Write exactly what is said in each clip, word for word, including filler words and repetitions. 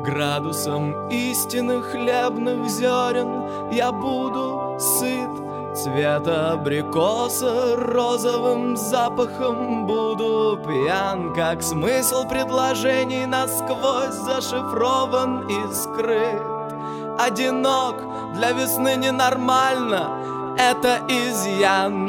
Градусом истины хлебных зерен я буду сыт. Цвета абрикоса розовым запахом буду пьян, как смысл предложений насквозь зашифрован и скрыт. Одинок для весны ненормально, это изъян.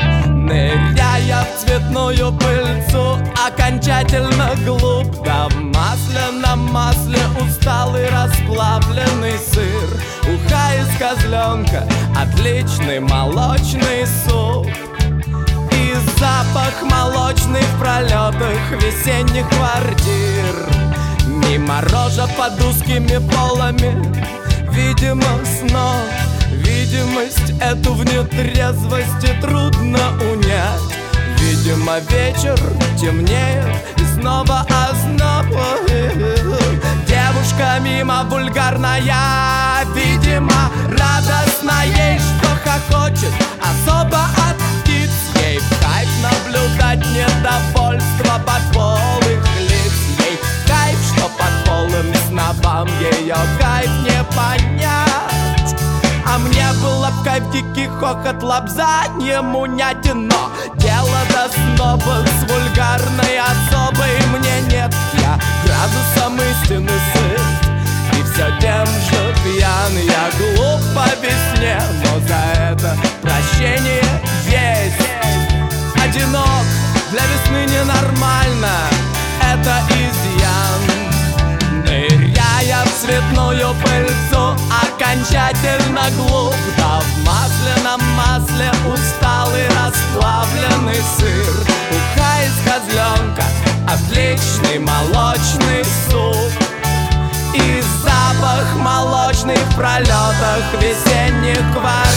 Ныряя в цветную пыльцу, окончательно глуп. Да в масле на масле усталый расплавленный сыр. Уха из козленка, отличный молочный суп. И запах молочный в пролетах весенних квартир. Мимо рожа под узкими полами, видимо, снов. Видимость эту в нетрезвости трудно унять. Видимо, вечер темнеет и снова озноб. Девушка мимо вульгарная, видимо, радостна ей, что хохочет особо от птиц. Ей в кайф наблюдать недовольство подполых лиц. Ей в кайф, что под полым снобам ее кайф не понять. А мне было в кайф дикий хохот, лапзанье, мунятин. Но дело до снобов с вульгарной особой мне нет. Я градусом истины сыт и все тем же пьян. Я глуп по весне, но за это прощение есть. Одинок для весны ненормально, это изъян. Ныряя в цветную пыльцу, окончательно глуп. Да в масле на масле усталый расплавленный сыр. Уха из козленка, отличный молочный суп. И запах молочный в пролетах весенних квартир.